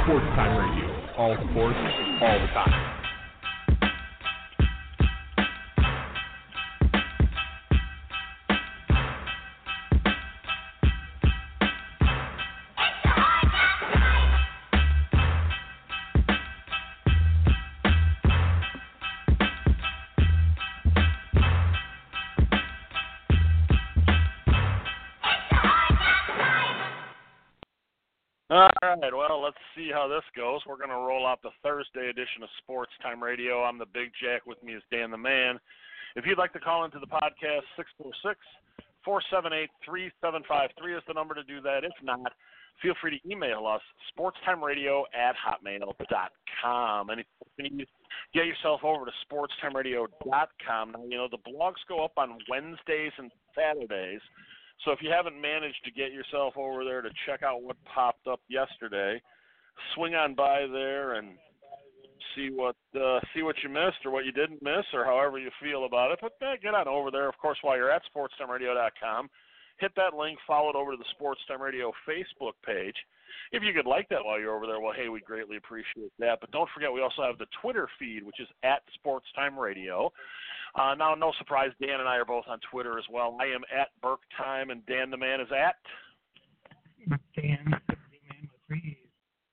Sports Time Radio. All sports, all the time. All right, well, let's see how this goes. We're going to roll out the Thursday edition of Sports Time Radio. I'm the Big Jack. With me is Dan the Man. If you'd like to call into the podcast, 646-478-3753 is the number to do that. If not, feel free to email us, sportstimeradio@hotmail.com. And if you need to get yourself over to sportstimeradio.com. Now, you know, the blogs go up on Wednesdays and Saturdays. So if you haven't managed to get yourself over there to check out what popped up yesterday, swing on by there and see what you missed or what you didn't miss or however you feel about it. But get on over there, of course, while you're at sportstimeradio.com. Hit that link, follow it over to the Sports Time Radio Facebook page. If you could like that while you're over there, well, hey, we greatly appreciate that. But don't forget, we also have the Twitter feed, which is at Sports Time Radio. Now, no surprise, Dan and I are both on Twitter as well. I am at Burke Time, and Dan the Man is at? Dan, the Man with 3 E's.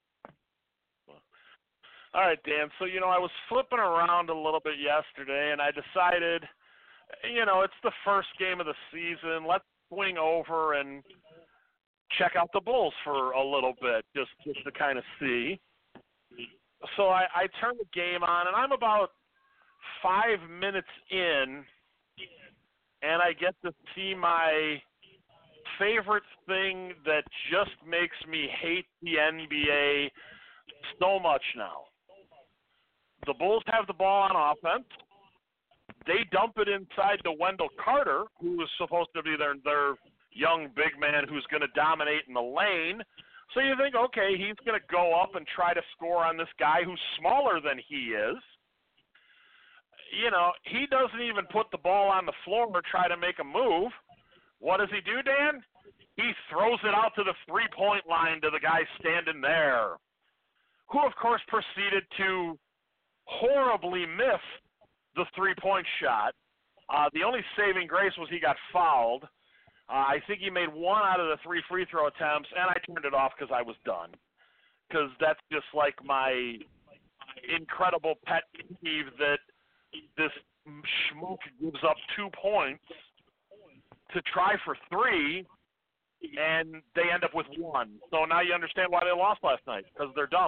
All right, Dan. So, you know, I was flipping around a little bit yesterday, and I decided, you know, it's the first game of the season. Let's swing over and check out the Bulls for a little bit, just to kind of see. So I turned the game on, and I'm about 5 minutes in, and I get to see my favorite thing that just makes me hate the NBA so much now. The Bulls have the ball on offense. They dump it inside to Wendell Carter, who is supposed to be their young big man who's going to dominate in the lane. So you think, okay, he's going to go up and try to score on this guy who's smaller than he is. You know, he doesn't even put the ball on the floor or try to make a move. What does he do, Dan? He throws it out to the three-point line to the guy standing there, who, of course, proceeded to horribly miss the three-point shot. The only saving grace was he got fouled. I think he made one out of the 3 free throw attempts, and I turned it off because I was done. Because that's just like my incredible pet peeve that this schmook gives up 2 points to try for 3, and they end up with 1. So now you understand why they lost last night, because they're dumb.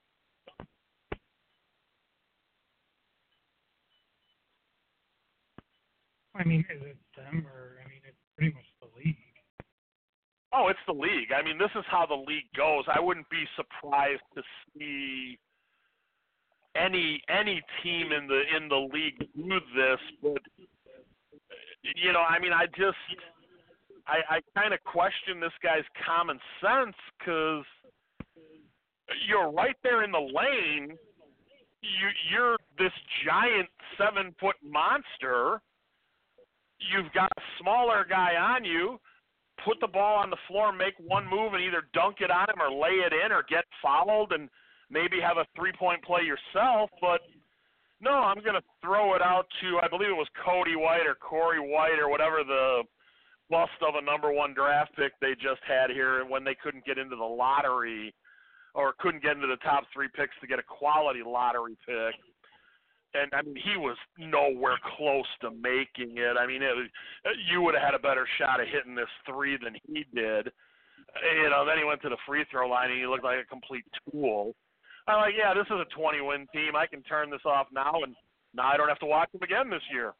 I mean, is it them or, I mean, it's pretty much the league. Oh, it's the league. I mean, this is how the league goes. I wouldn't be surprised to see any team in the league do this, but you know, I mean, I kind of question this guy's common sense, because you're right there in the lane. You're this giant 7-foot monster. You've got a smaller guy on you. Put the ball on the floor, make one move, and either dunk it on him or lay it in or get fouled and maybe have a three-point play yourself. But, no, I'm going to throw it out to, I believe it was Cody White or Corey White or whatever the bust of a number 1 draft pick they just had here when they couldn't get into the lottery or couldn't get into the top 3 picks to get a quality lottery pick. And, I mean, he was nowhere close to making it. I mean, you would have had a better shot of hitting this 3 than he did. You know, then he went to the free throw line, and he looked like a complete tool. I'm like, yeah, this is a 20-win team. I can turn this off now, and now I don't have to watch them again this year.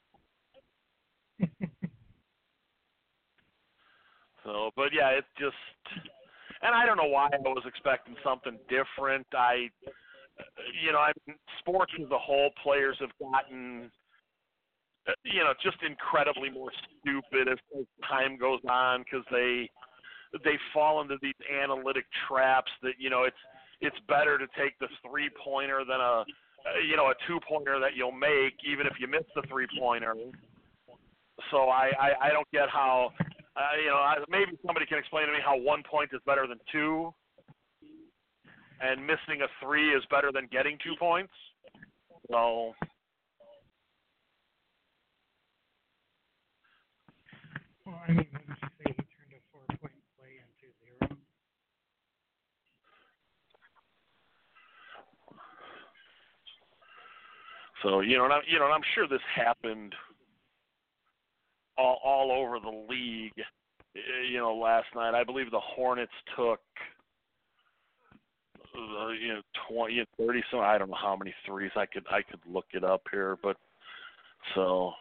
So, but, yeah, it's just – and I don't know why I was expecting something different. You know, I mean, sports as a whole, players have gotten, you know, just incredibly more stupid as time goes on, because they fall into these analytic traps that, you know, it's better to take the 3-pointer than a 2-pointer that you'll make even if you miss the 3-pointer. So I don't get how, maybe somebody can explain to me how 1 point is better than 2. and missing a 3 is better than getting 2 points. So, Well, I mean, wouldn't you say he turned a 4-point play into 0? so and I'm sure this happened all over the league. Last night I believe the Hornets took 20, 30. So I don't know how many threes. I could look it up here, but so.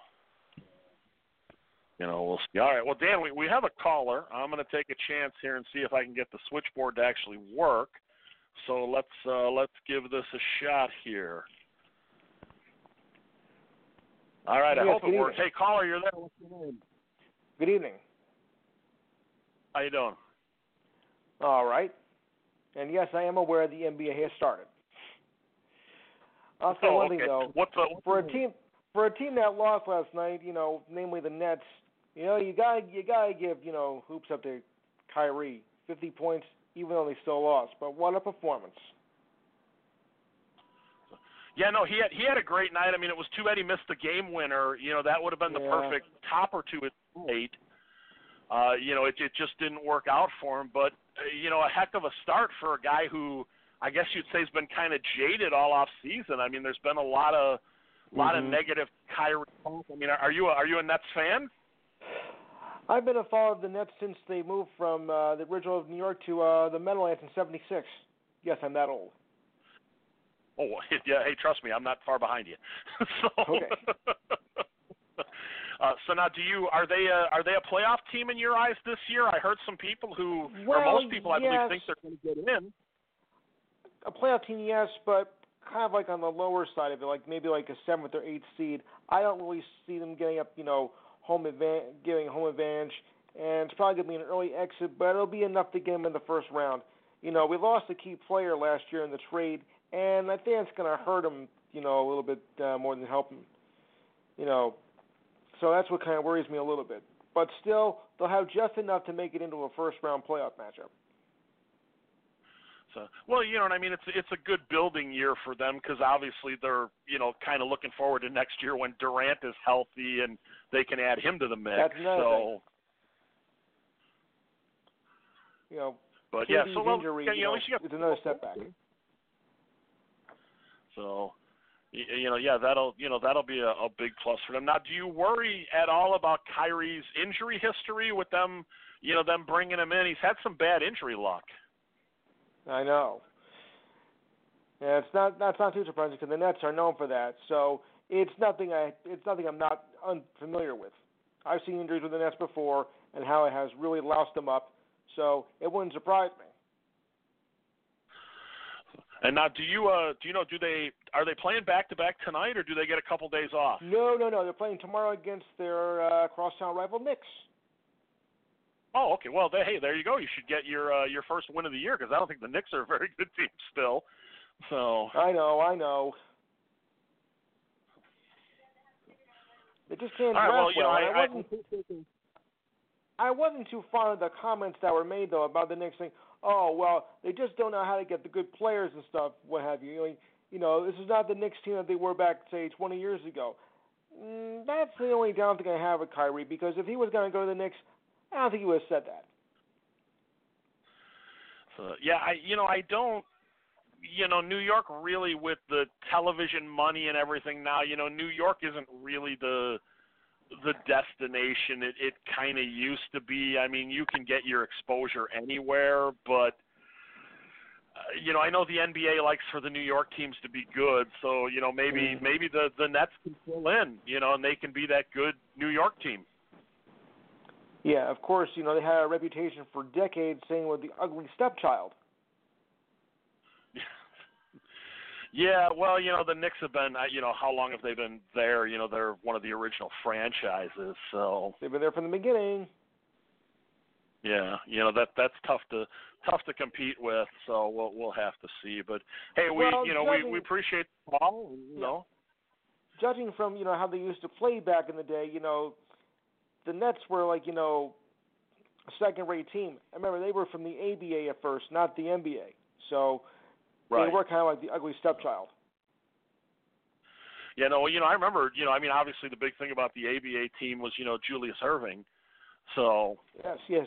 We'll see. All right. Well, Dan, we have a caller. I'm going to take a chance here and see if I can get the switchboard to actually work. So let's give this a shot here. All right. I hope it works. Hey, caller, you're there. What's your name? Good evening. How you doing? All right. And yes, I am aware the NBA has started. I'll say one thing though. For a team that lost last night, namely the Nets, you gotta give hoops up to Kyrie. 50 points, even though they still lost. But what a performance! Yeah, no, he had a great night. I mean, it was too bad he missed the game winner. That would have been the perfect topper to his plate. It just didn't work out for him. But a heck of a start for a guy who I guess you'd say has been kind of jaded all off season. I mean, there's been a lot of negative Kyrie talk. I mean, are you a Nets fan? I've been a follower of the Nets since they moved from the original of New York to the Meadowlands in '76. Yes, I'm that old. Oh, yeah. Hey, trust me, I'm not far behind you. Okay. So now, are they a playoff team in your eyes this year? I heard some people or most people, I believe, think they're going to get in. A playoff team, yes, but kind of like on the lower side of it, like maybe like a 7th or 8th seed. I don't really see them getting up, giving home advantage, and it's probably going to be an early exit, but it'll be enough to get them in the first round. We lost a key player last year in the trade, and I think it's going to hurt them, a little bit more than help them. So that's what kind of worries me a little bit. But still, they'll have just enough to make it into a first-round playoff matchup. So, well, you know what I mean. It's a good building year for them because obviously they're kind of looking forward to next year when Durant is healthy and they can add him to the mix. That's another thing. But yeah, so injury, it's another setback. So, that'll be a big plus for them. Now, do you worry at all about Kyrie's injury history with them? Them bringing him in. He's had some bad injury luck. I know. Yeah, that's not too surprising because the Nets are known for that. So it's nothing I'm not unfamiliar with. I've seen injuries with the Nets before and how it has really loused them up. So it wouldn't surprise me. And now, are they playing back to back tonight, or do they get a couple days off? No. They're playing tomorrow against their crosstown rival Knicks. Oh, okay. Well, there you go. You should get your first win of the year because I don't think the Knicks are a very good team still. So I know. They just can't draft well. I wasn't too fond of the comments that were made though about the Knicks saying, "Oh, well, they just don't know how to get the good players and stuff, what have you." This is not the Knicks team that they were back, say, 20 years ago. That's the only down thing I have with Kyrie because if he was going to go to the Knicks, I don't think he would have said that. So yeah, I don't. New York really with the television money and everything now. New York isn't really the destination it kind of used to be. I mean, you can get your exposure anywhere, but I know the NBA likes for the New York teams to be good, so maybe the Nets can fill in, and they can be that good New York team. Yeah, of course, they had a reputation for decades saying we're the ugly stepchild. Yeah, well, the Knicks have been, how long have they been there? They're one of the original franchises, so they've been there from the beginning. Yeah, that's tough to compete with. So we'll have to see. But hey, we appreciate the call. Judging from how they used to play back in the day, the Nets were like a second-rate team. I remember they were from the ABA at first, not the NBA. So Right. They were kind of like the ugly stepchild. Yeah, no, I remember, obviously the big thing about the ABA team was, Julius Erving. So Yes.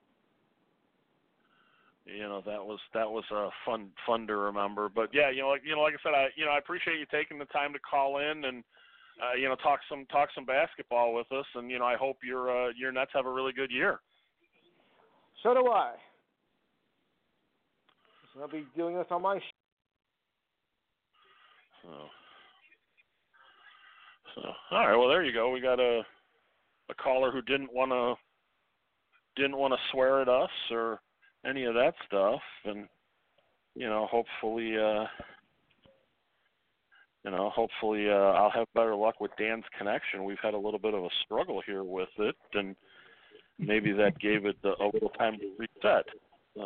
That was fun to remember. But yeah, like I said, I appreciate you taking the time to call in and talk some basketball with us, and I hope your Nets have a really good year. So do I. So I'll be doing this on my show. So all right, well there you go. We got a caller who didn't want to swear at us or any of that stuff, and hopefully I'll have better luck with Dan's connection. We've had a little bit of a struggle here with it, and maybe that gave it a little time to reset. Yeah,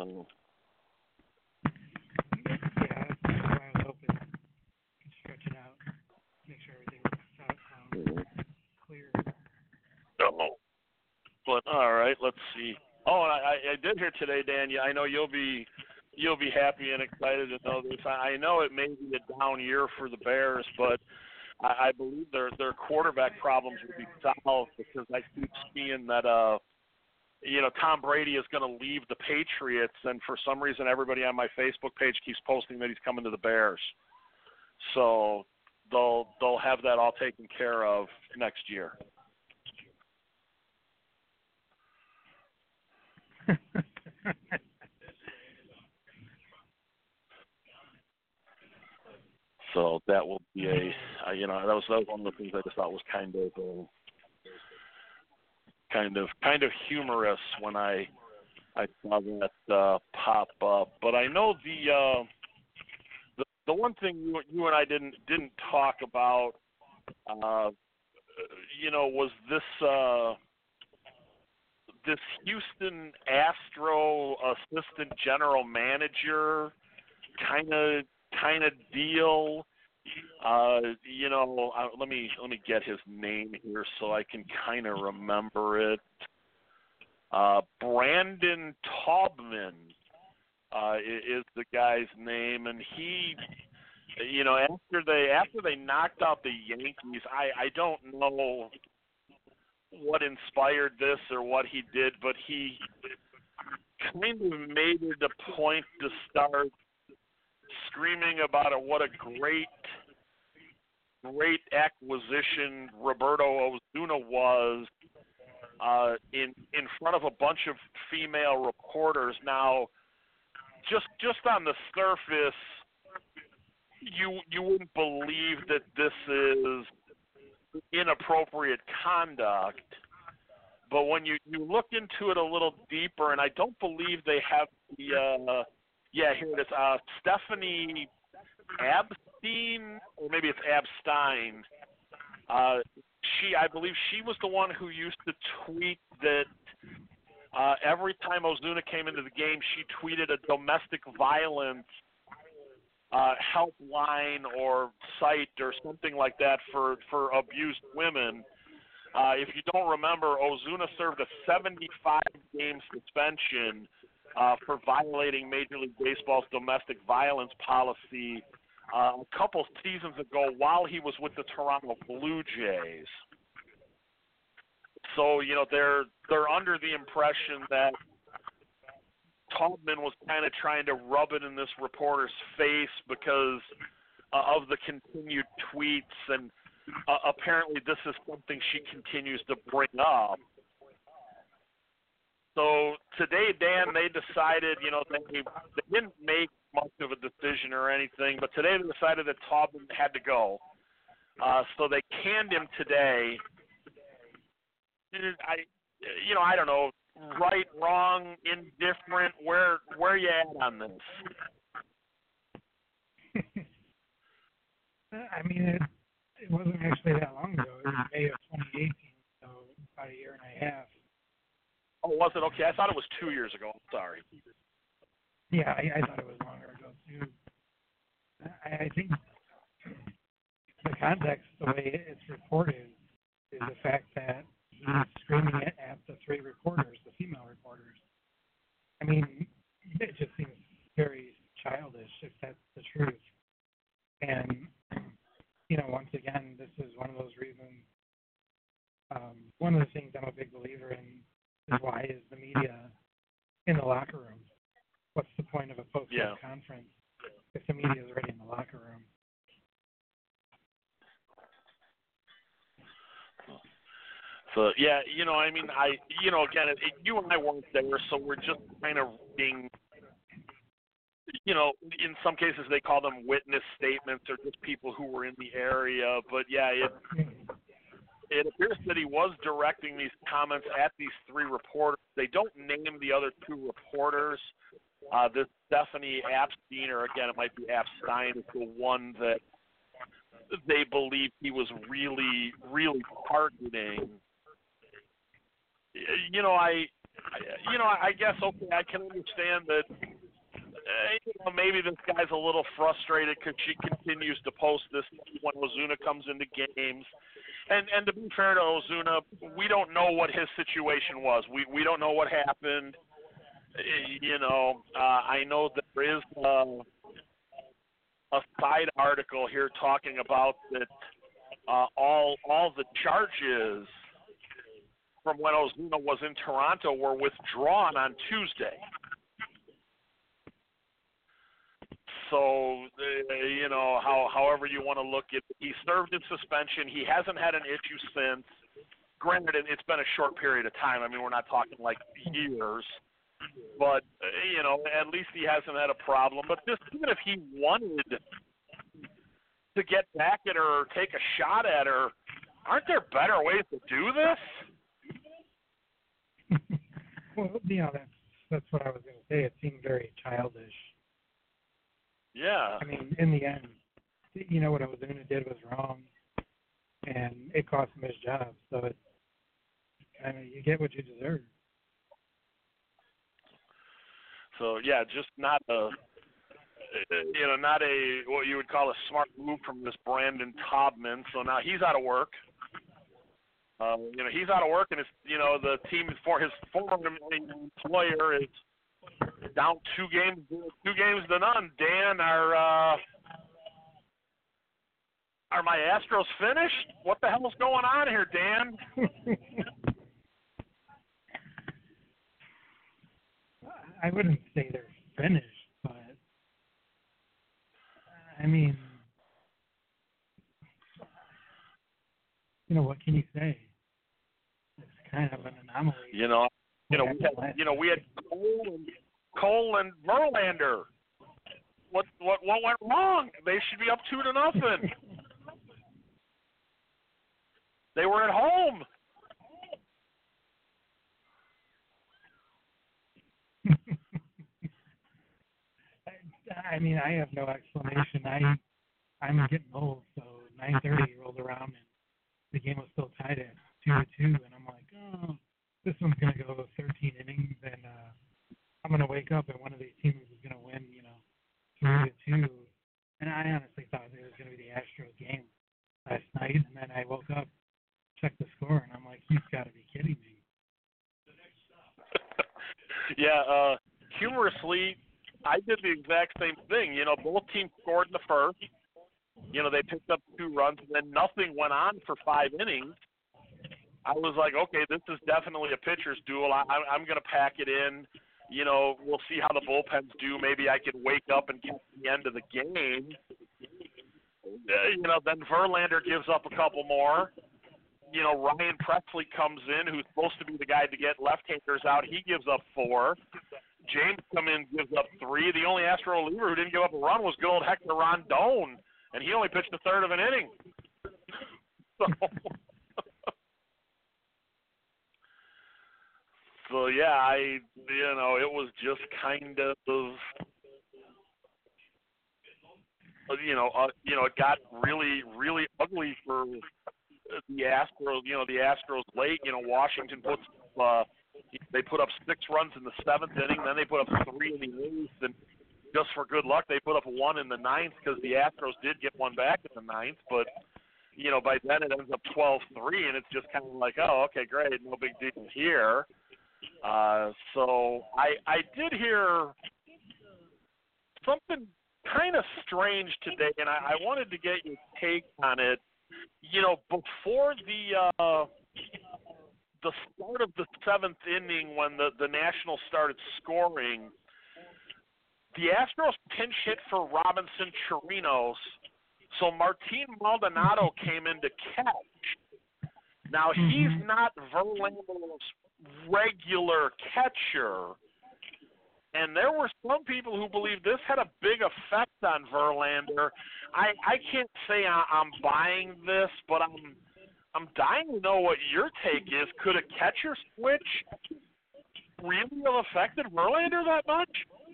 that's why I was hoping to stretch it out, make sure everything works out clear. Oh, but all right, let's see. Oh, and I did hear today, Dan. I know you'll be happy and excited to know this. I know it may be a down year for the Bears, but I believe their quarterback problems will be solved because I keep seeing that Tom Brady is going to leave the Patriots, and for some reason everybody on my Facebook page keeps posting that he's coming to the Bears. So they'll have that all taken care of next year. So that will be that was one of the things I just thought was kind of humorous when I saw that pop up. But I know the one thing you and I didn't talk about, was this Houston Astro assistant general manager kind of deal. Let me get his name here so I can kind of remember it. Brandon Taubman is the guy's name, and he, after they knocked out the Yankees, I don't know what inspired this or what he did, but he kind of made it a point to start screaming about what a great acquisition Roberto Osuna was in front of a bunch of female reporters. Now, just on the surface, you wouldn't believe that this is inappropriate conduct, but when you look into it a little deeper, and I don't believe they have the here it is, Stephanie Abstein, or maybe it's Abstein. I believe she was the one who used to tweet that every time Ozuna came into the game, she tweeted a domestic violence helpline or site or something like that for abused women. If you don't remember, Ozuna served a 75-game suspension for violating Major League Baseball's domestic violence policy a couple seasons ago while he was with the Toronto Blue Jays. So, they're under the impression that Taubman was kind of trying to rub it in this reporter's face because of the continued tweets, and apparently this is something she continues to bring up. So today, Dan, they decided, they didn't make much of a decision or anything, but today they decided that Taubman had to go. So they canned him today. I don't know, right, wrong, indifferent, where you at on this? I mean, it wasn't actually that long ago. It was May of 2018, so about a year and a half. Oh, was it? Okay, I thought it was 2 years ago. I'm sorry. Yeah, I thought it was longer ago, too. I think the context, the way it's reported, is the fact that he's screaming at the three reporters, the female reporters. I mean, it just seems very childish. if that's the truth. And, once again, this is one of those reasons. One of the things I'm a big believer in is why is the media in the locker room? What's the point of a post-game conference if the media is already in the locker room? So, yeah, again, you and I weren't there, so we're just kind of being, in some cases they call them witness statements or just people who were in the area. But, yeah, it appears that he was directing these comments at these three reporters. They don't name the other two reporters. This Stephanie Epstein, or again, it might be Epstein, is the one that they believe he was really, really targeting. I guess, okay, I can understand that, maybe this guy's a little frustrated because she continues to post this when Ozuna comes into games. And to be fair to Ozuna, we don't know what his situation was. We don't know what happened. I know that there is a side article here talking about that all the charges from when Ozuna was in Toronto were withdrawn on Tuesday. So, however you want to look at it, he served his suspension. He hasn't had an issue since. Granted, it's been a short period of time. I mean, we're not talking like years. But, at least he hasn't had a problem. But even if he wanted to get back at her or take a shot at her, aren't there better ways to do this? Well, that's what I was going to say. It seemed very childish. Yeah. I mean, in the end, what Ozuna did was wrong, and it cost him his job. So you get what you deserve. So yeah, just not a what you would call a smart move from this Brandon Taubman. So now he's out of work. He's out of work, and the team for his former employer is down 2 games to none. Dan, are my Astros finished? What the hell's going on here, Dan? I wouldn't say they're finished, but I mean, what can you say? It's kind of an anomaly. We had Cole and Verlander. What went wrong? They should be up 2-0. They were at home. I mean, I have no explanation. I'm getting old, so 9:30 rolled around and the game was still tied at 2-2, and I'm like, oh, this one's gonna go 13 innings, and I'm gonna wake up and one of these teams is gonna win, 3-2. And I honestly thought it was gonna be the Astros game last night, and then I woke up, checked the score, and I'm like, you've got to be kidding me. Yeah, humorously, I did the exact same thing. Both teams scored in the first. They picked up 2 runs, and then nothing went on for 5 innings. I was like, okay, this is definitely a pitcher's duel. I'm going to pack it in. We'll see how the bullpens do. Maybe I can wake up and get to the end of the game. Then Verlander gives up a couple more. Ryan Pressly comes in, who's supposed to be the guy to get left-handers out. He gives up 4. James come in, gives up 3. The only Astro reliever who didn't give up a run was good old Hector Rondon, and he only pitched a third of an inning. So yeah, it was just kind of, it got really, really ugly for the Astros. The Astros late. Washington puts they put up 6 runs in the 7th inning, then they put up 3 in the 8th, and just for good luck, they put up 1 in the 9th because the Astros did get one back in the 9th. But by then it ends up 12-3, and it's just kind of like, oh, okay, great, no big deal here. So I did hear something strange today, and I wanted to get your take on it. You know, before the start of the seventh inning, when the Nationals started scoring, the Astros pinch hit for Robinson Chirinos, so Martin Maldonado came in to catch. Now, he's not Verlander's regular catcher, and there were some people who believe this had a big effect on Verlander. I can't say I'm buying this, but I'm dying to know what your take is. Could a catcher switch really have affected Verlander that much?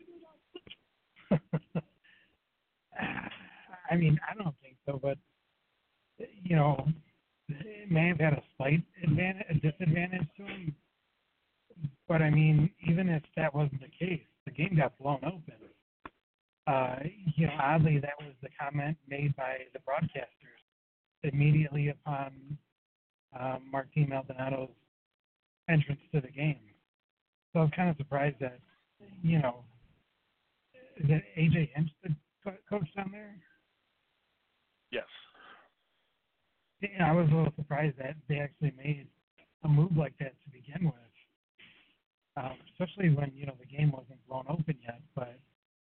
I mean, I don't think so, but, you know, it may have had a slight disadvantage to him. But, I mean, even if that wasn't the case, the game got blown open. You know, oddly, that was the comment made by the broadcasters immediately upon Martin Maldonado's entrance to the game. So I was kind of surprised that, you know, is it A.J. Hinch the coach down there? Yes. Yeah, I was a little surprised that they actually made a move like that to begin with, especially when, you know, the game wasn't blown open yet. But,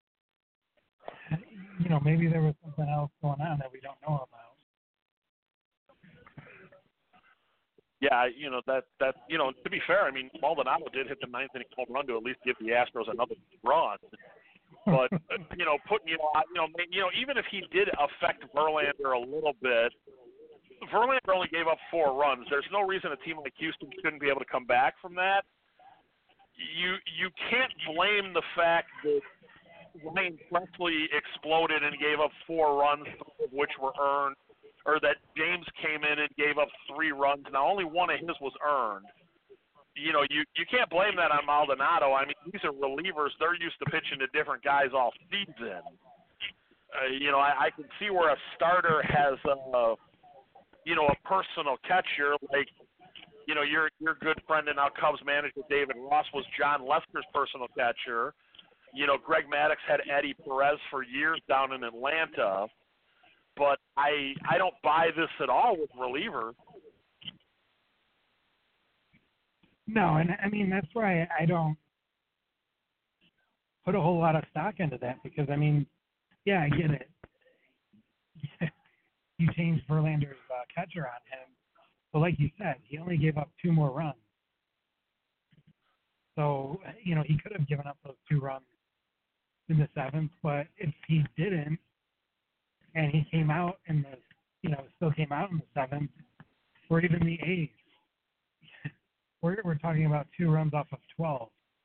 you know, maybe there was something else going on that we don't know about. Yeah, you know, that you know, to be fair, I mean, Maldonado did hit the ninth inning home run to at least give the Astros another run. But you know, even if he did affect Verlander a little bit, Verlander only gave up 4 runs. There's no reason a team like Houston shouldn't be able to come back from that. You can't blame the fact that Ryan Presley exploded and gave up 4 runs, 3 of which were earned, or that James came in and gave up 3 runs. Now, only 1 of his was earned. You know, you can't blame that on Maldonado. I mean, these are relievers. They're used to pitching to different guys all season. You know, I can see where a starter has, you know, a personal catcher. Like, you know, your good friend and now Cubs manager David Ross was John Lester's personal catcher. You know, Greg Maddux had Eddie Perez for years down in Atlanta. But I don't buy this at all with relievers. No, and I mean, that's why I don't put a whole lot of stock into that because, I mean, yeah, I get it. You changed Verlander's catcher on him. But like you said, he only gave up 2 more runs. So, you know, he could have given up those 2 runs in the 7th, but if he didn't, and he came out in the, you know, still came out in the 7th, or even the 8th, we're talking about 2 runs off of 12.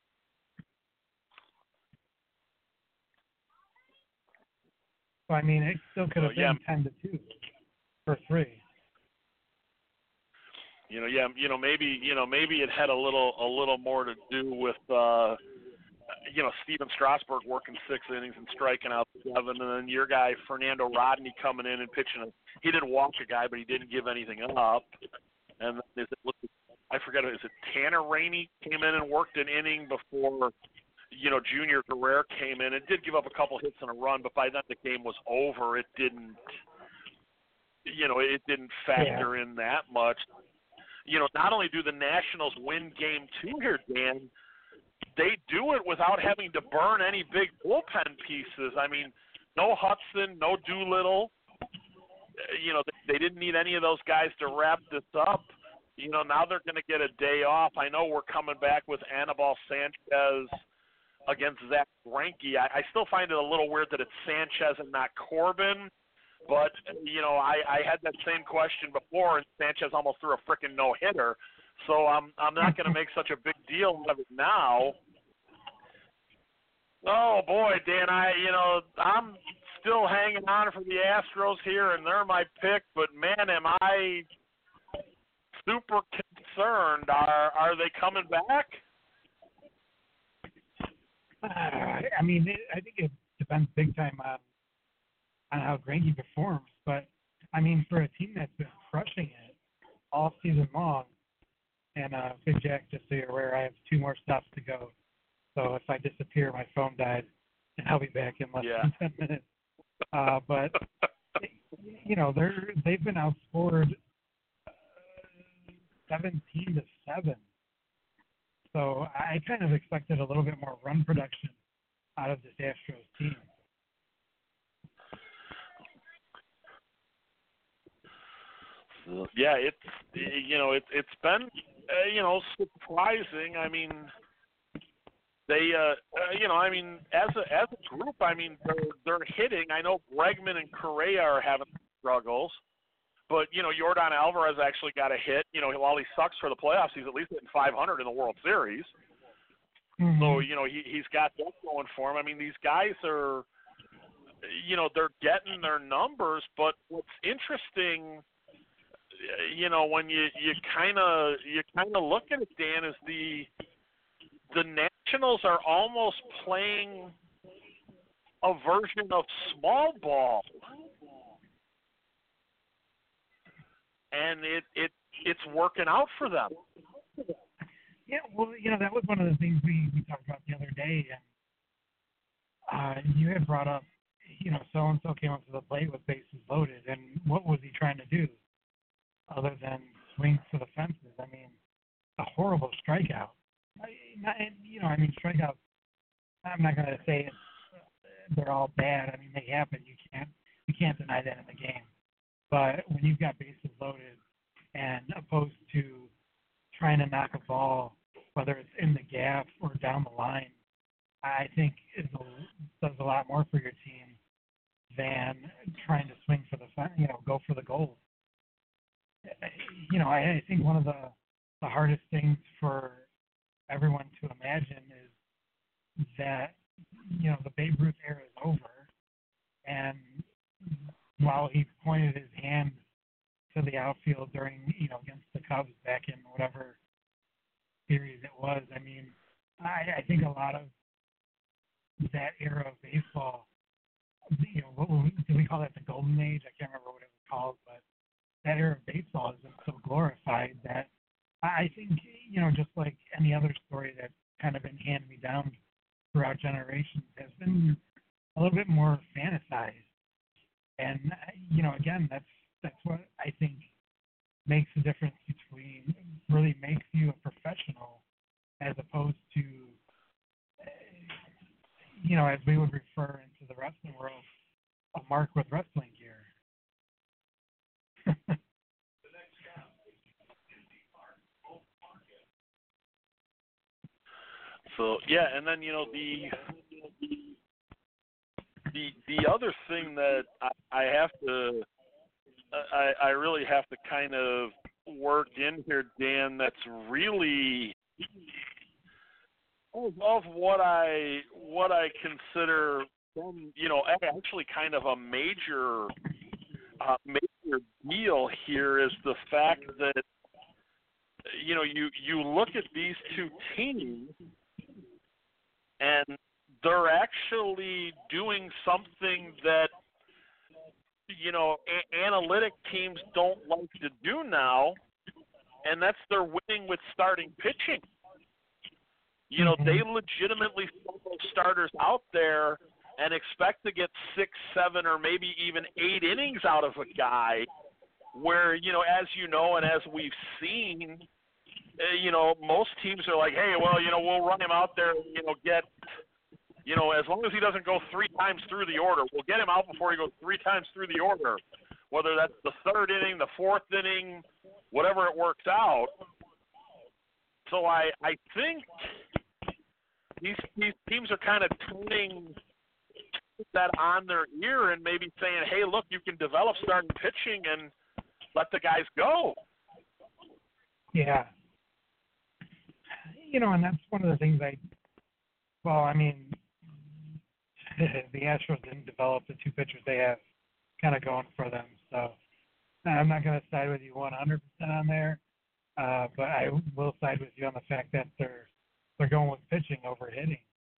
So, I mean, it still could have been 10-2 for 3. Maybe it had a little more to do with Steven Strasburg working 6 innings and striking out 7, and then your guy Fernando Rodney coming in and pitching. He didn't walk a guy, but he didn't give anything up. And I forget, is it Tanner Rainey came in and worked an inning before, you know, Junior Guerrero came in and did give up a couple hits and a run, but by then the game was over. It didn't factor in that much. You know, not only do the Nationals win Game 2 here, Dan, they do it without having to burn any big bullpen pieces. I mean, no Hudson, no Doolittle. You know, they didn't need any of those guys to wrap this up. You know, now they're going to get a day off. I know we're coming back with Anibal Sanchez against Zach Greinke. I still find it a little weird that it's Sanchez and not Corbin. But, you know, I had that same question before, and Sanchez almost threw a freaking no-hitter. So I'm not going to make such a big deal out of it now. Oh, boy, Dan, I'm still hanging on for the Astros here, and they're my pick. But, man, am I super concerned. Are they coming back? I mean, I think it depends big time on how Greinke performs. But, I mean, for a team that's been crushing it all season long, and Big Jack, just so you're aware, I have 2 more stops to go. So if I disappear, my phone died, and I'll be back in less than 10 minutes. But they've been outscored 17-7. So I kind of expected a little bit more run production out of this Astros team. Yeah, it's been surprising. I mean, they as a group, I mean they're hitting. I know Bregman and Correa are having struggles, but Yordan Alvarez actually got a hit. While he sucks for the playoffs, he's at least hitting 500 in the World Series. Mm-hmm. So he's got that going for him. I mean, these guys are they're getting their numbers, but what's interesting, when you kind of look at it, Dan, is the Nationals are almost playing a version of small ball, and it's working out for them. Yeah, well, that was one of the things we talked about the other day, and you had brought up, so-and-so came up to the plate with bases loaded, and what was he trying to do other than swing for the fences? I mean, a horrible strikeout. Strikeouts, I'm not going to say they're all bad. I mean, they happen. You can't deny that in the game. But when you've got bases loaded and opposed to trying to knock a ball, whether it's in the gap or down the line, I think it does a lot more for your team than trying to swing for go for the goal. I think one of the hardest things for everyone to imagine is that, the Babe Ruth era is over, and while he pointed his hand to the outfield during, against the Cubs back in whatever series it was, I mean, I think a lot of that era of baseball, what do we call that, the golden age? I can't remember what it was called, but that era of baseball has been so glorified that I think, just like any other story that's kind of been handed me down throughout generations, has been a little bit more fantasized. And, again, that's what I think makes the difference between, really makes you a professional as opposed to, as we would refer into the wrestling world, a mark with wrestling gear. So yeah, and then the other thing that I really have to kind of work in here, Dan, that's really of what I consider actually kind of a major deal here is the fact that you look at these two teams and they're actually doing something that analytic teams don't like to do now, and that's they're winning with starting pitching. They legitimately throw those starters out there and expect to get 6, 7, or maybe even 8 innings out of a guy where, as and as we've seen, most teams are like, hey, well, we'll run him out there, get, as long as he doesn't go 3 times through the order, we'll get him out before he goes 3 times through the order, whether that's the 3rd inning, the 4th inning, whatever it works out. So I think these teams are kind of turning that on their ear and maybe saying, hey, look, you can develop starting pitching and let the guys go. Yeah. And that's one of the things the Astros didn't develop the 2 pitchers they have kind of going for them. So I'm not going to side with you 100% on there, but I will side with you on the fact that they're going with pitching over hitting.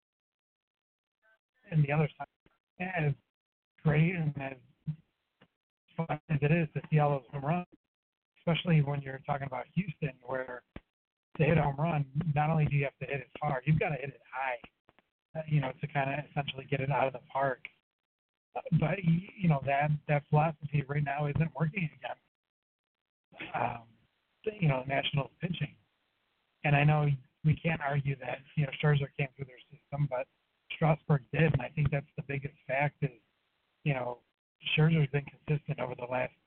And the other side, as great and as fun as it is to see all those home runs, especially when you're talking about Houston, where to hit a home run, not only do you have to hit it hard, you've got to hit it high, to kind of essentially get it out of the park. But that philosophy right now isn't working again. The Nationals pitching, and I know we can't argue that Scherzer came through their system, but Strasburg did, and I think that's the biggest fact is Scherzer's been consistent over the last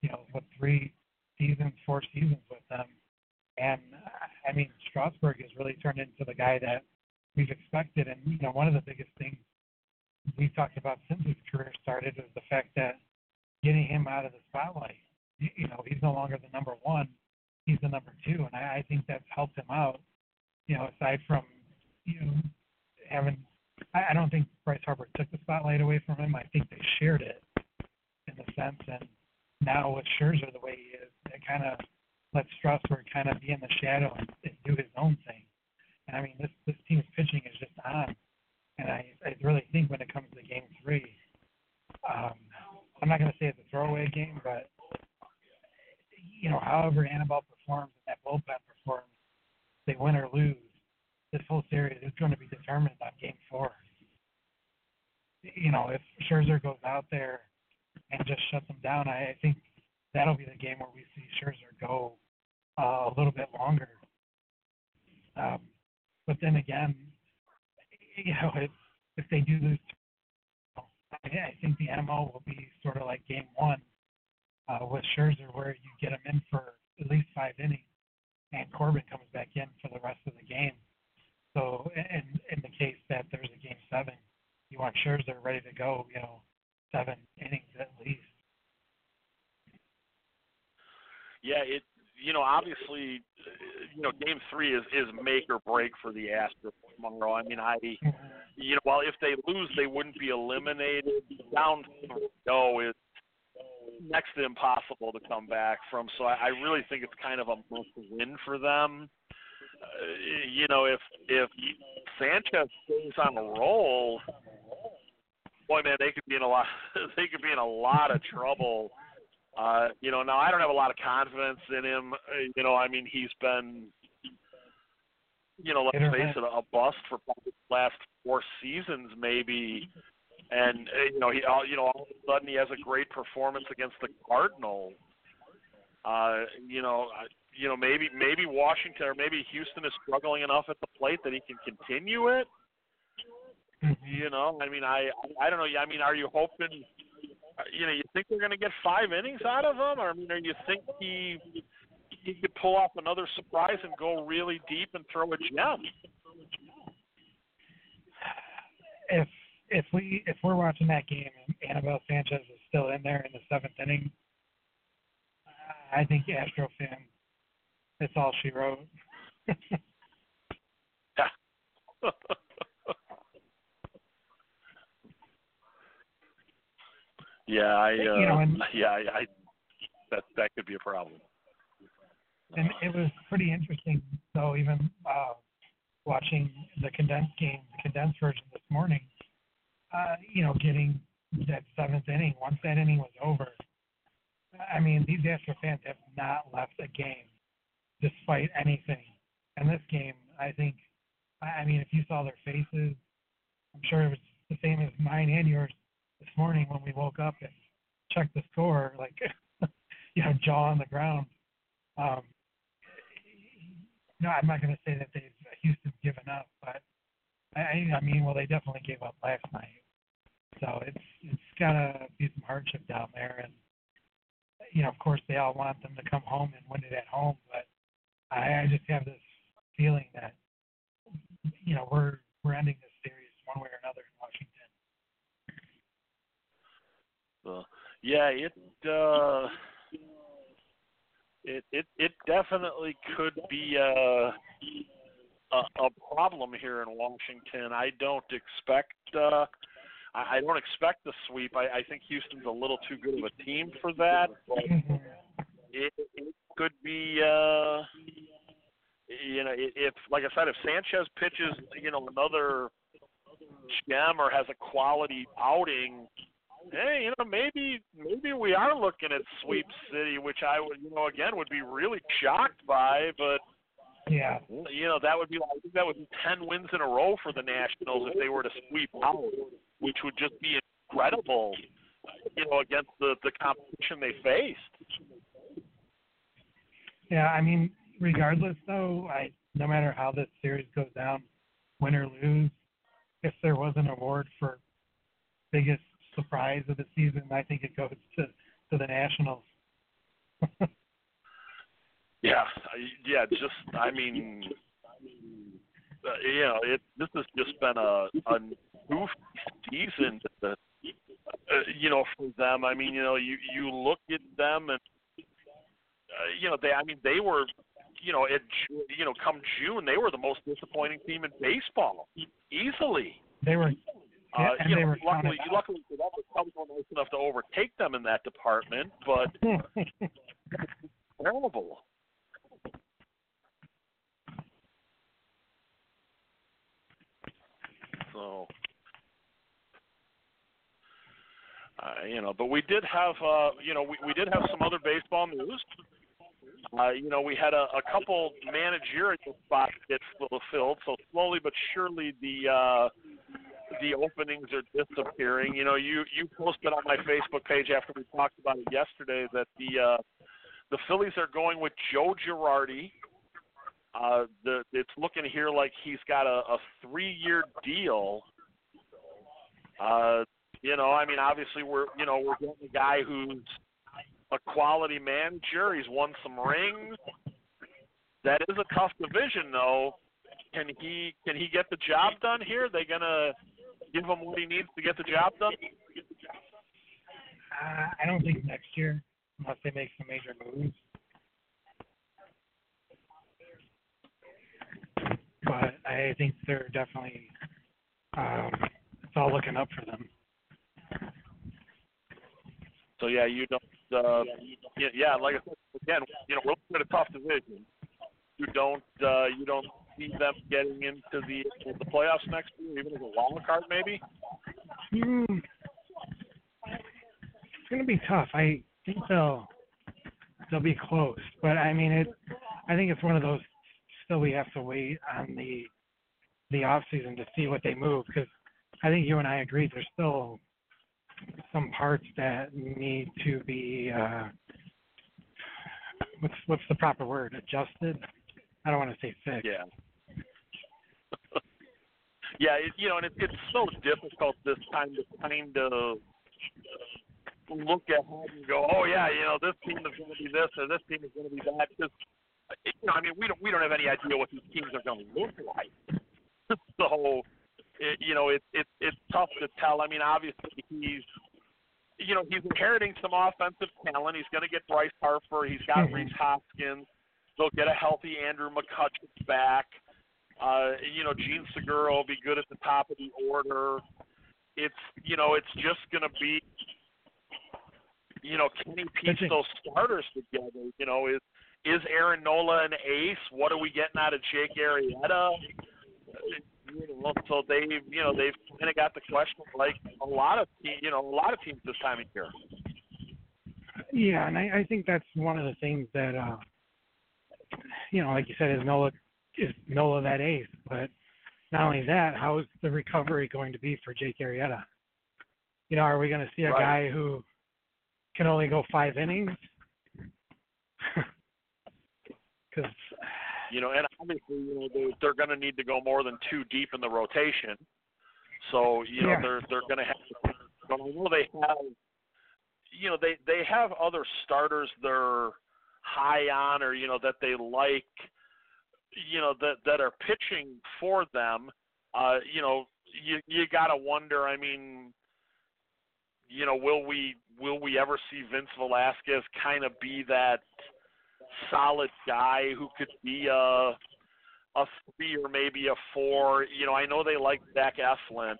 4 seasons with them, and I mean Strasburg has really turned into the guy that we've expected, and one of the biggest things we've talked about since his career started is the fact that getting him out of the spotlight. He's no longer the number one; he's the number two, and I think that's helped him out. Aside from having, I don't think Bryce Harper took the spotlight away from him. I think they shared it in the sense, and now with Scherzer the way he is, it kind of lets Strasburg kind of be in the shadow and do his own thing. And I mean, this team's pitching is just on. And I really think when it comes to Game 3, I'm not going to say it's a throwaway game, but, however Anibal performs and that bullpen performs, they win or lose, this whole series is going to be determined on Game 4. If Scherzer goes out there and just shuts them down, I think that'll be the game where we see Scherzer go a little bit longer. But then again, if they do lose, I think the MO will be sort of like Game 1 with Scherzer, where you get him in for at least 5 innings, and Corbin comes back in for the rest of the game. So in the case that there's a Game 7, you want Scherzer ready to go, 7 innings at least. Yeah, obviously, Game 3 is make or break for the Astros tomorrow. I mean, while if they lose, they wouldn't be eliminated. Down 3-0 is next to impossible to come back from. So I really think it's kind of a must-win for them. If Sanchez stays on a roll, boy, man, they could be in a lot. They could be in a lot of trouble. Now I don't have a lot of confidence in him. I mean, he's been, let's face it, a bust for probably the last 4 seasons, maybe. And all of a sudden he has a great performance against the Cardinals. Maybe Washington or maybe Houston is struggling enough at the plate that he can continue it. I mean, I don't know. I mean, are you hoping? You think they're going to get 5 innings out of him, or do you think he could pull off another surprise and go really deep and throw a gem? If we're watching that game and Anibal Sanchez is still in there in the 7th inning, I think Astro fans, that's all she wrote. That could be a problem. And it was pretty interesting, though, even watching the condensed version this morning. Getting that 7th inning. Once that inning was over, I mean, these Astro fans have not left a game despite anything. And this game, I think, if you saw their faces, I'm sure it was the same as mine and yours this morning when we woke up and checked the score, like, jaw on the ground. I'm not going to say that Houston's given up, but they definitely gave up last night. So it's got to be some hardship down there, and of course they all want them to come home and win it at home, but I just have this feeling that we're ending this series one way or another in Washington. Well, yeah, it definitely could be a problem here in Washington. I don't expect the sweep. I think Houston's a little too good of a team for that. But it could be, if, like I said, if Sanchez pitches, another gem or has a quality outing, hey, maybe we are looking at Sweep City, which I would, again, would be really shocked by, but. Yeah. That would be 10 wins in a row for the Nationals if they were to sweep out, which would just be incredible. against the competition they faced. Yeah, I mean, regardless though, no matter how this series goes down, win or lose, if there was an award for biggest surprise of the season, I think it goes to the Nationals. This has just been a goofy season, for them. I mean, you look at them and, they were, come June, they were the most disappointing team in baseball, easily. They were. Yeah, and they were luckily for them, the Cubs were nice enough to overtake them in that department, but terrible. So, but we did have, we did have some other baseball news. We had a couple managerial spots get filled, so slowly but surely the openings are disappearing. You posted on my Facebook page after we talked about it yesterday that the Phillies are going with Joe Girardi. It's looking here like he's got a 3-year deal. Obviously we're getting a guy who's a quality manager. He's won some rings. That is a tough division, though. Can he get the job done here? Are they gonna give him what he needs to get the job done? I don't think next year, unless they make some major moves. But I think they're definitely it's all looking up for them. So yeah, you don't. Like I said again, we're looking at a tough division. You don't see them getting into the playoffs next year, even as a wild card, maybe. It's going to be tough. I think they'll be close, but I mean I think it's one of those. Still, we have to wait on the off season to see what they move, because I think you and I agree there's still some parts that need to be what's the proper word? Adjusted? I don't want to say fixed. Yeah. And it's so difficult this time to kind of look ahead and go, oh yeah, this team is going to be this or this team is going to be that. Because we don't have any idea what these teams are going to look like. So, it's tough to tell. I mean, obviously he's inheriting some offensive talent. He's going to get Bryce Harper. He's got Reese Hoskins. They'll get a healthy Andrew McCutcheon back. Gene Segura will be good at the top of the order. It's just going to be, can he piece those starters together? Is Aaron Nola an ace? What are we getting out of Jake Arrieta? So they've kind of got the question like a lot of teams this time of year. Yeah, and I think that's one of the things that like you said, is Nola that ace? But not only that, how is the recovery going to be for Jake Arrieta? Are we going to see a guy who can only go 5 innings? Because and obviously, they're going to need to go more than 2 deep in the rotation. So, they're going to have to. I know they have, they have other starters they're high on, or that they like, that are pitching for them. You got to wonder. I mean, will we ever see Vince Velasquez kind of be that solid guy who could be a 3 or maybe a 4? I know they like Zach Eflin.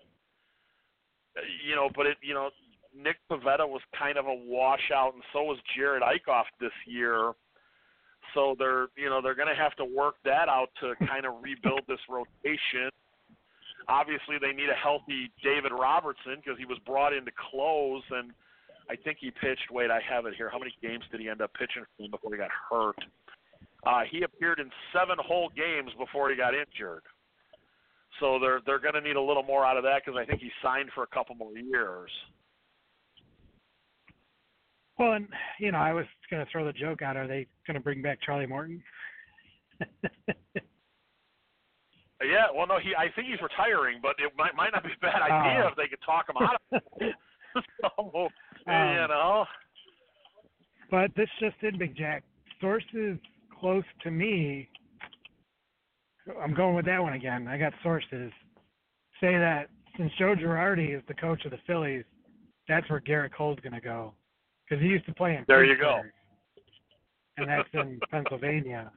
But Nick Pivetta was kind of a washout, and so was Jared Eichhoff this year. So they're going to have to work that out to kind of rebuild this rotation. Obviously, they need a healthy David Robertson because he was brought in to close, and I think he pitched. Wait, I have it here. How many games did he end up pitching for him before he got hurt? He appeared in 7 whole games before he got injured. So they're going to need a little more out of that because I think he signed for a couple more years. Well, and, I was going to throw the joke out. Are they going to bring back Charlie Morton? Yeah, well, no, I think he's retiring, but it might not be a bad idea if they could talk him out of it. So, But this just in, Big Jack. Sources close to me, I'm going with that one again. I got sources, say that since Joe Girardi is the coach of the Phillies, that's where Garrett Cole's going to go. Because he used to play in There Pittsburgh, you go. And that's in Pennsylvania.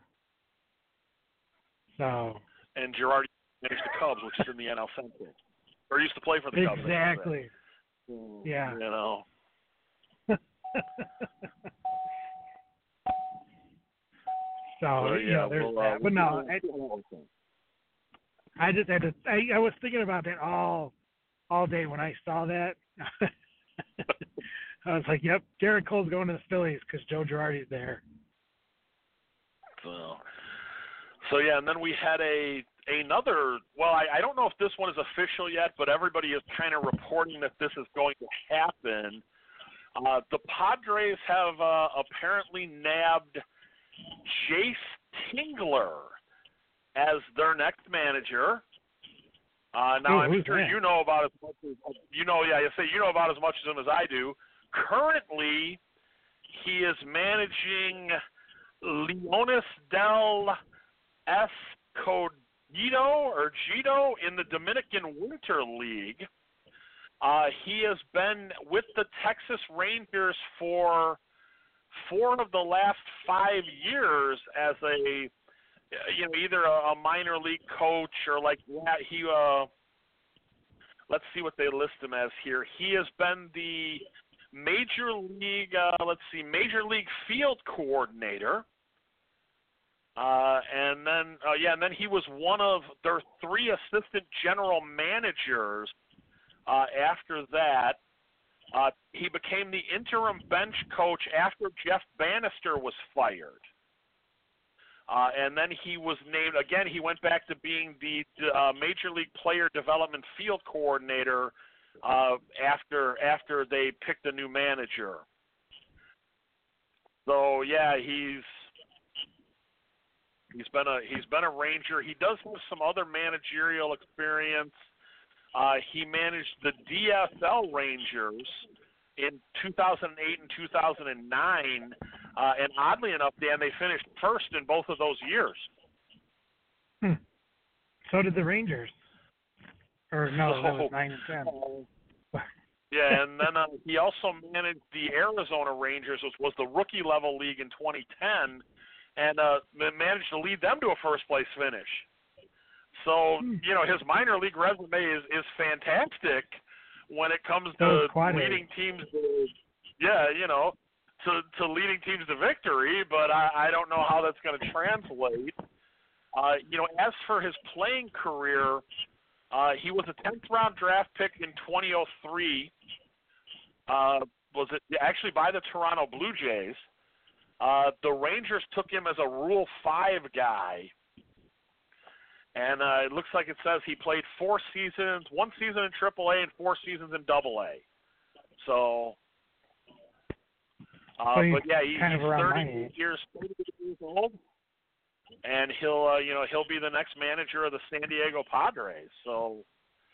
So. And Girardi managed the Cubs, which is in the NL Central. Or used to play for the Cubs. Exactly. Yeah. So, there's that. But no, I just had to, I was thinking about that all day when I saw that. I was like, yep, Garrett Cole's going to the Phillies because Joe Girardi's there. So yeah, and then we had another, well, I don't know if this one is official yet, but everybody is kind of reporting that this is going to happen. The Padres have apparently nabbed Jace Tingler as their next manager. Now, I'm sure you know about as much as you know about as much of him as I do. Currently, he is managing Leones del Escogido in the Dominican Winter League. He has been with the Texas Rangers for 4 of the last 5 years as either a minor league coach or let's see what they list him as here. He has been the Major League field coordinator. And then he was one of their 3 assistant general managers. After that, he became the interim bench coach after Jeff Bannister was fired. And then he was named again. He went back to being the Major League Player Development field coordinator after they picked a new manager. So yeah, he's been a Ranger. He does have some other managerial experience. He managed the DFL Rangers in 2008 and 2009, and oddly enough, Dan, they finished first in both of those years. So did the Rangers. Or no, that was 9 and 10. Yeah, and then he also managed the Arizona Rangers, which was the rookie level league in 2010, and managed to lead them to a first place finish. So, his minor league resume is fantastic when it comes to leading teams to leading teams to victory, but I don't know how that's going to translate. As for his playing career, he was a 10th round draft pick in 2003. Was it actually by the Toronto Blue Jays? The Rangers took him as a Rule 5 guy. And it looks like it says he played 4 seasons, 1 season in AAA and 4 seasons in AA. So, but yeah, he's 30 years old, and he'll be the next manager of the San Diego Padres. So,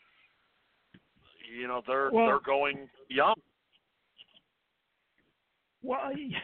they're going young. Well,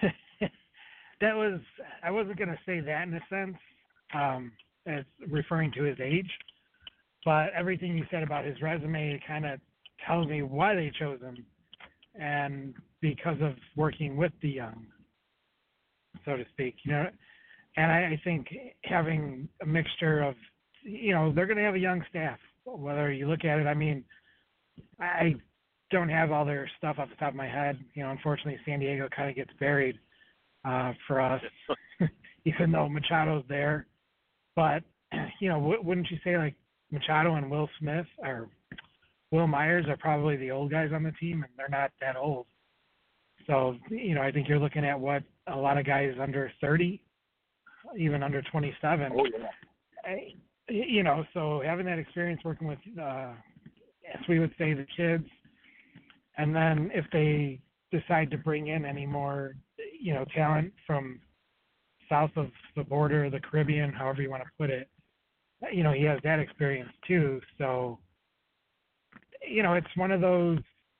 I wasn't going to say that in a sense. As referring to his age, but everything you said about his resume kind of tells me why they chose him, and because of working with the young, so to speak, And I think having a mixture of, they're going to have a young staff, whether you look at it. I mean, I don't have all their stuff off the top of my head. Unfortunately, San Diego kind of gets buried for us, even though Machado's there. But, wouldn't you say like Machado and Will Smith or Will Myers are probably the old guys on the team, and they're not that old. So, I think you're looking at what a lot of guys under 30, even under 27. Oh, yeah. So having that experience working with, as we would say, the kids, and then if they decide to bring in any more, talent from south of the border, the Caribbean, however you want to put it. He has that experience too. So, it's one of those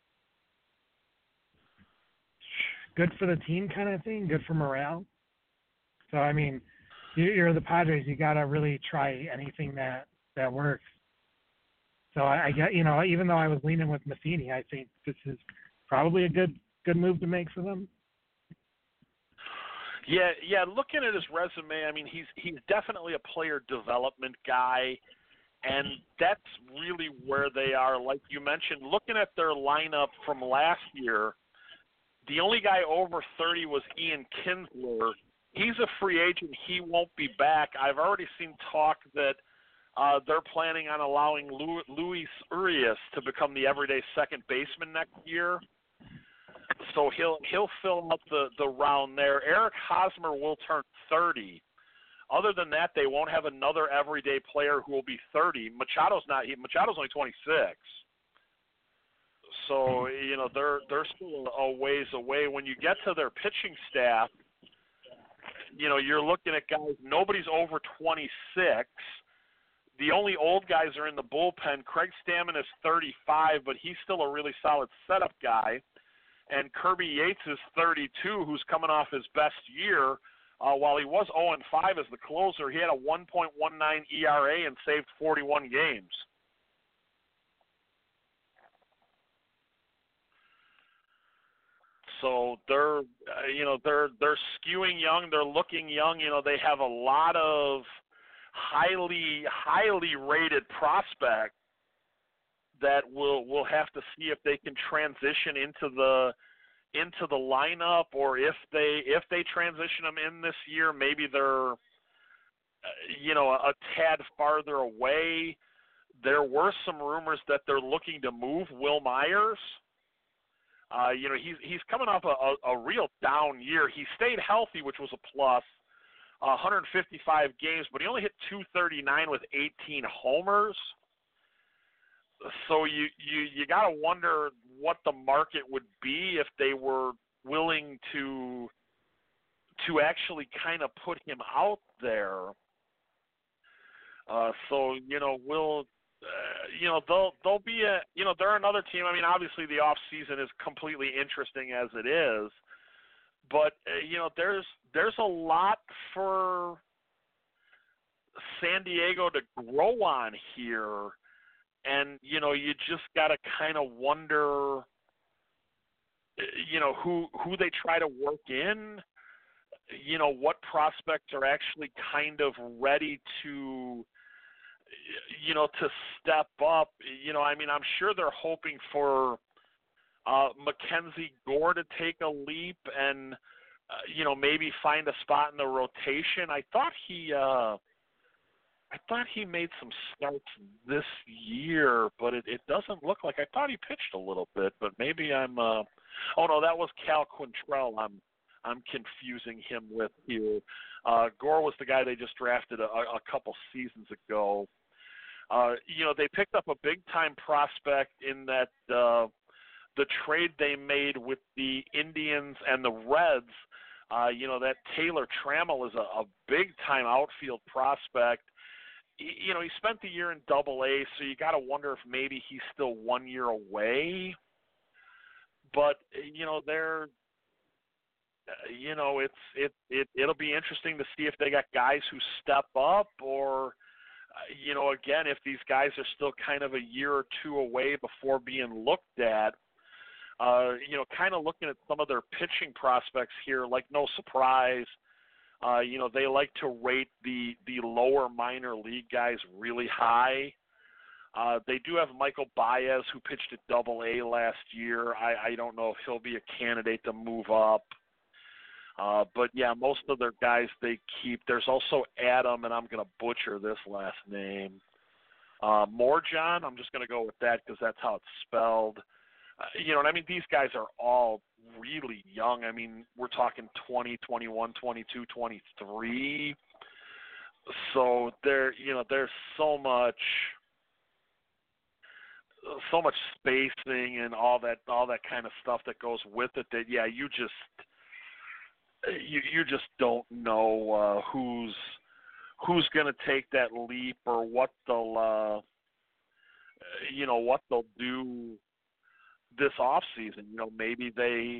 good for the team kind of thing, good for morale. So, I mean, you're the Padres. You got to really try anything that works. So I get, even though I was leaning with Matheny, I think this is probably a good move to make for them. Yeah. Looking at his resume, I mean, he's definitely a player development guy, and that's really where they are. Like you mentioned, looking at their lineup from last year, the only guy over 30 was Ian Kinsler. He's a free agent. He won't be back. I've already seen talk that they're planning on allowing Luis Urias to become the everyday second baseman next year. So he'll fill up the round there. Eric Hosmer will turn 30. Other than that, they won't have another everyday player who will be 30. Machado's only 26. So, they're still a ways away. When you get to their pitching staff, you're looking at guys, nobody's over 26. The only old guys are in the bullpen. Craig Stammen is 35, but he's still a really solid setup guy. And Kirby Yates is 32, who's coming off his best year. While he was 0-5 as the closer, he had a 1.19 ERA and saved 41 games. So they're skewing young. They're looking young. They have a lot of highly rated prospects that we'll have to see if they can transition into the lineup, or if they transition them in this year, maybe they're a tad farther away. There were some rumors that they're looking to move Will Myers. He's coming off a real down year. He stayed healthy, which was a plus. 155 games, but he only hit .239 with 18 homers. So you got to wonder what the market would be if they were willing to actually kind of put him out there. They'll be they're another team. I mean, obviously the off season is completely interesting as it is, but there's a lot for San Diego to grow on here. And, you just got to kind of wonder, who they try to work in, what prospects are actually kind of ready to, to step up. I mean, I'm sure they're hoping for Mackenzie Gore to take a leap and, maybe find a spot in the rotation. I thought he made some starts this year, but it doesn't look like. I thought he pitched a little bit, but maybe I'm. Oh no, that was Cal Quantrill. I'm confusing him with here. Gore was the guy they just drafted a couple seasons ago. They picked up a big time prospect in that the trade they made with the Indians and the Reds. That Taylor Trammell is a big time outfield prospect. He spent the year in Double-A, so you got to wonder if maybe he's still 1 year away. But they're, it'll be interesting to see if they got guys who step up, or again, if these guys are still kind of a year or two away before being looked at. Kind of looking at some of their pitching prospects here, like no surprise. They like to rate the lower minor league guys really high. They do have Michael Baez, who pitched at Double-A last year. I don't know if he'll be a candidate to move up. But, yeah, most of their guys they keep. There's also Adam, and I'm going to butcher this last name. Morjan, I'm just going to go with that because that's how it's spelled. I mean, these guys are all really young. I mean, we're talking 20, 21, 22, 23. So there's so much so much spacing and all that kind of stuff that goes with it that you just don't know who's going to take that leap or what they'll do this off season. Maybe they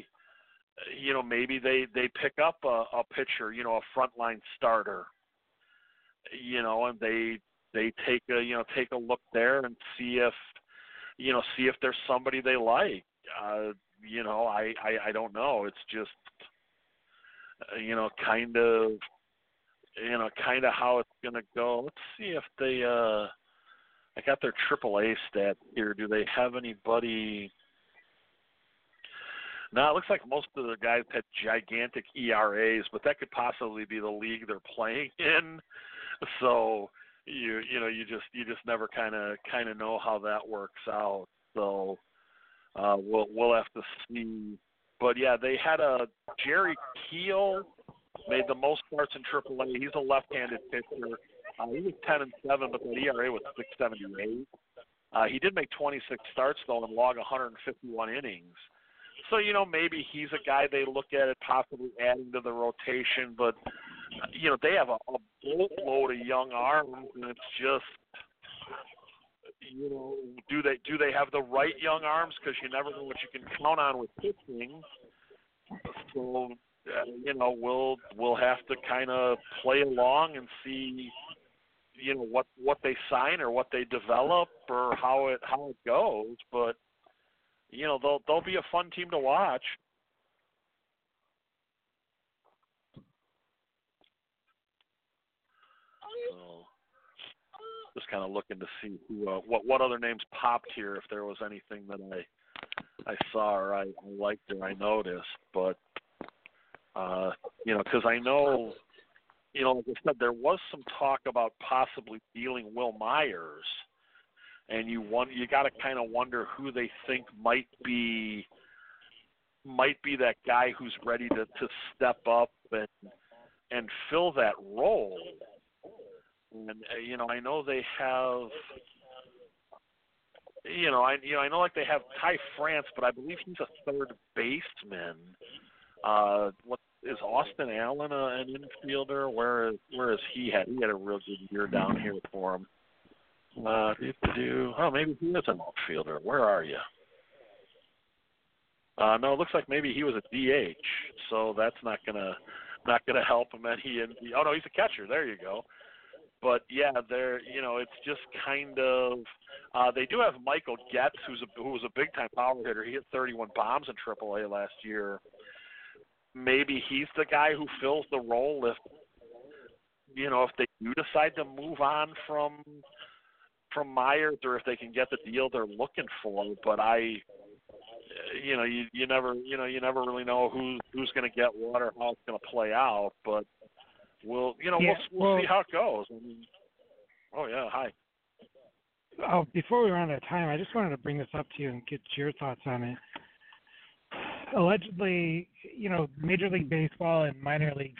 pick up a pitcher, a frontline starter, and they take a look there and see if there's somebody they like. I don't know. It's just kind of how it's going to go. Let's see if they I got their AAA stat here. Do they have anybody? No, it looks like most of the guys had gigantic ERAs, but that could possibly be the league they're playing in. So you just never kind of know how that works out. So we'll have to see. But yeah, they had a Jerry Keel made the most starts in AAA. He's a left-handed pitcher. He was 10-7, but the ERA was 6.78. He did make 26 starts though and log 151 innings. So maybe he's a guy they look at it possibly adding to the rotation, but they have a boatload of young arms, and it's just do they have the right young arms? Because you never know what you can count on with pitching. So we'll have to kind of play along and see what they sign or what they develop or how it goes, but they'll be a fun team to watch. So, just kind of looking to see who what other names popped here, if there was anything that I saw or I liked or I noticed, but because I know, like I said, there was some talk about possibly dealing Will Myers, and you got to kind of wonder who they think might be that guy who's ready to step up and fill that role. And I know they have, I know like they have Ty France, but I believe he's a third baseman. What is Austin Allen an infielder? Where is he at? He had a real good year down here for him. Oh, maybe he is an outfielder. Where are you? No, it looks like maybe he was a DH, so that's not gonna help him any. Oh no, he's a catcher. There you go. But yeah, it's just kind of. They do have Michael Getz, who was a big time power hitter. He hit 31 bombs in AAA last year. Maybe he's the guy who fills the role if they do decide to move on from Myers, or if they can get the deal they're looking for. But you never really know who's going to get what or how it's going to play out. But we'll see how it goes. Hi. Oh, before we run out of time, I just wanted to bring this up to you and get your thoughts on it. Allegedly, Major League Baseball and minor league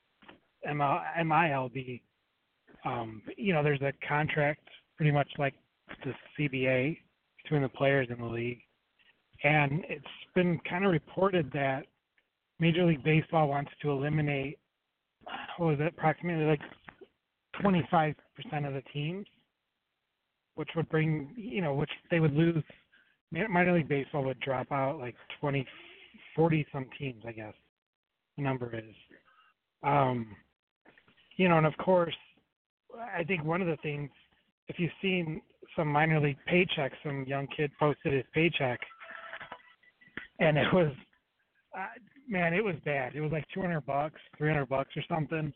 MILB, there's a contract pretty much like the CBA between the players in the league. And it's been kind of reported that Major League Baseball wants to eliminate, approximately like 25% of the teams, which would bring, which they would lose. Minor League Baseball would drop out like 40 some teams, I guess the number is. And of course, I think one of the things, if you've seen some minor league paychecks, some young kid posted his paycheck, and it was, it was bad. It was like $200, $300 or something.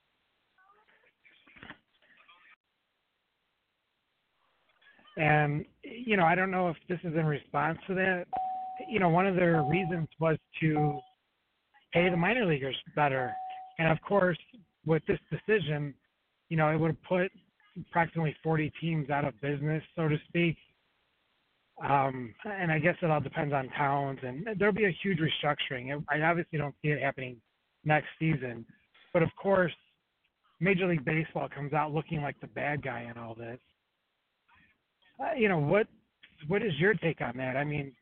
And, I don't know if this is in response to that. One of their reasons was to pay the minor leaguers better. And, of course, with this decision, it would have put approximately 40 teams out of business, so to speak. And I guess it all depends on towns. And there'll be a huge restructuring. I obviously don't see it happening next season. But, of course, Major League Baseball comes out looking like the bad guy in all this. What what is your take on that? I mean,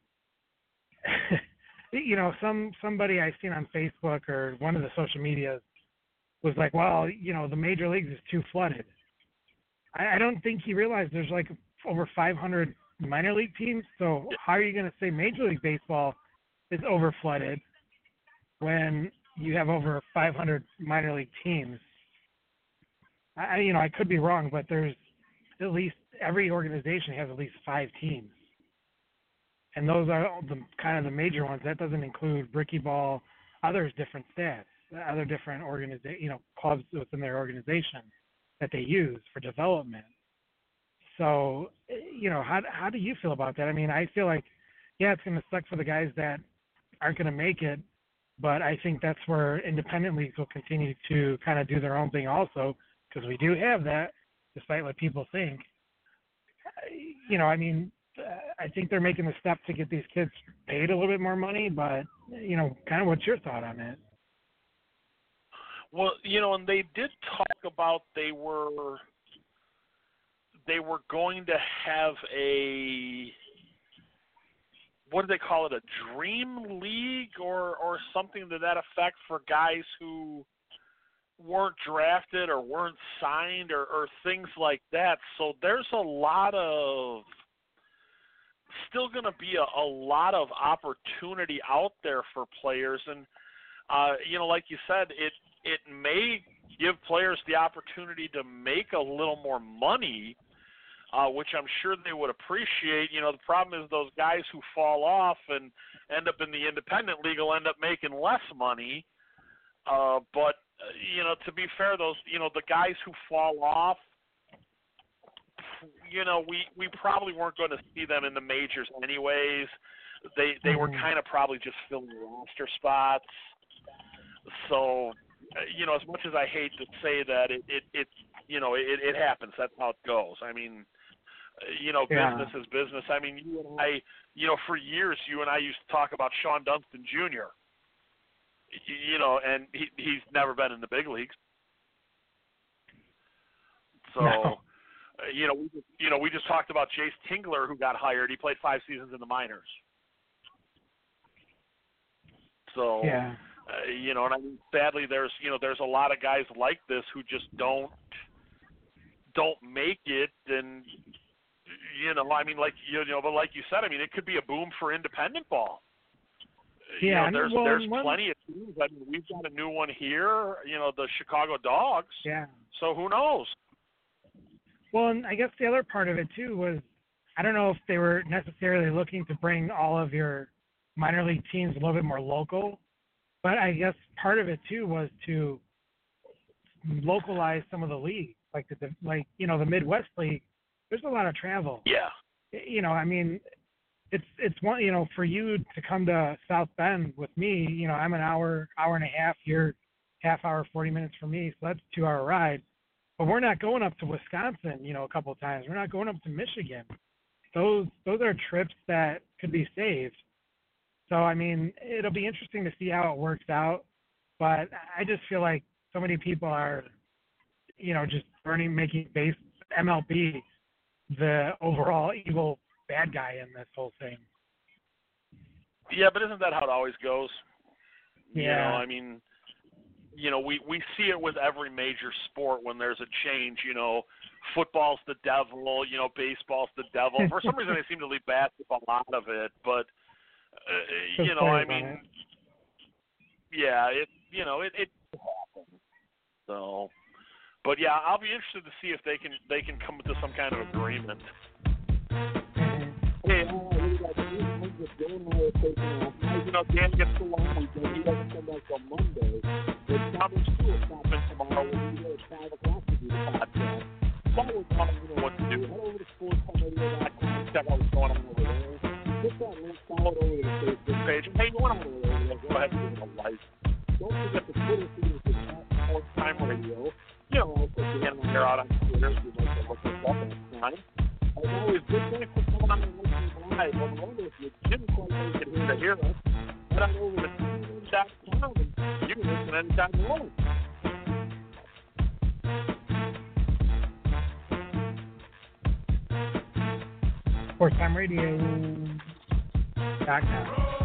you know, somebody I've seen on Facebook or one of the social medias was like, well, you know, the major leagues is too flooded. I don't think he realized there's like over 500 minor league teams. So how are you going to say Major League Baseball is over flooded when you have over 500 minor league teams? I could be wrong, but there's at least every organization has at least 5 teams. And those are the kind of the major ones. That doesn't include Bricky Ball, others different stats, other different clubs within their organization that they use for development. So, you know, how do you feel about that? I mean, I feel like, yeah, it's going to suck for the guys that aren't going to make it, but I think that's where independent leagues will continue to kind of do their own thing also, because we do have that, despite what people think. You know, I mean, I think they're making the step to get these kids paid a little bit more money, but, you know, kind of what's your thought on it? Well, you know, and they did talk about they were going to have a, what do they call it, a dream league or something to that effect for guys who weren't drafted or weren't signed or things like that. So there's still going to be a lot of opportunity out there for players. And, you know, like you said, it may give players the opportunity to make a little more money, which I'm sure they would appreciate. You know, the problem is those guys who fall off and end up in the independent league will end up making less money. But, you know, to be fair, those, you know, the guys who fall off, you know, we probably weren't going to see them in the majors anyways. They were kind of probably just filling roster spots. So, you know, as much as I hate to say that, it happens. That's how it goes. I mean, you know, business is business. I mean, you and I, you know, for years, you and I used to talk about Sean Dunston Jr., you know, and he's never been in the big leagues. So, no. We just talked about Jace Tingler, who got hired. He played 5 seasons in the minors. So, you know, and I mean, sadly, there's a lot of guys like this who just don't make it, and you know, I mean, but like you said, I mean, it could be a boom for independent ball. Yeah, you know, there's plenty of teams. I mean, we've got a new one here. You know, the Chicago Dogs. Yeah. So who knows? Well, and I guess the other part of it too was, I don't know if they were necessarily looking to bring all of your minor league teams a little bit more local, but I guess part of it too was to localize some of the leagues, like the Midwest League. There's a lot of travel. Yeah. You know, I mean, it's one, you know, for you to come to South Bend with me, you know, I'm an hour and a half here, half hour, 40 minutes for me, so that's a 2-hour ride. But we're not going up to Wisconsin, you know, a couple of times. We're not going up to Michigan. Those are trips that could be saved. So, I mean, it'll be interesting to see how it works out. But I just feel like so many people are, you know, just making MLB the overall evil bad guy in this whole thing. Yeah, but isn't that how it always goes? Yeah. You know, I mean, you know, we see it with every major sport when there's a change. You know, football's the devil. You know, baseball's the devil. For some reason, they seem to leave basketball out of it. But you know, I mean, yeah, it happens. So, but yeah, I'll be interested to see if they can come to some kind of agreement. Hey, you know, Dan gets the long weekend. He doesn't come back till Monday. There's Thomas Stewart stopping tomorrow when we go at 5 o'clock to do the podcast. Follow Tom, you know what to do. Head over to sportstalkradio.com, check out what's going on over there. Hit that link, follow it over to the Facebook page. And hey, you want to go ahead and give it a like. Don't forget the Twitter feed is at Sports Time Radio. You know, also Dan and I are out on Twitter if you'd like to look us up at time. As always, good thanks for coming on and listening live. I wonder if you didn't quite make it here to hear us. Head on over to TuneIn.com and you can listen anytime you want. BigTimeRadio.com.